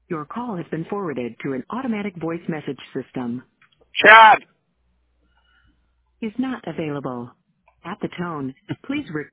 Your call has been forwarded to an automatic voice message system. Chad. Is not available. At the tone, please